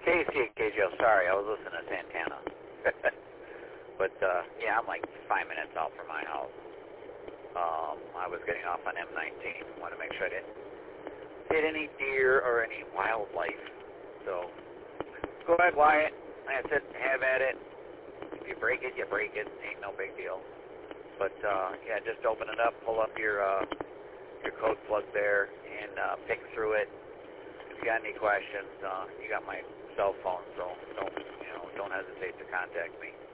Stacy at KJL. Sorry, I was listening to Santana. But, yeah, I'm like 5 minutes out from my house. I was getting off on M19. Want to make sure I didn't hit any deer or any wildlife. So, go ahead, Wyatt. Like I said, have at it. If you break it, you break it. Ain't no big deal. But, yeah, just open it up, pull up your code plug there, and pick through it. If you got any questions, you got my cell phone, so don't hesitate to contact me.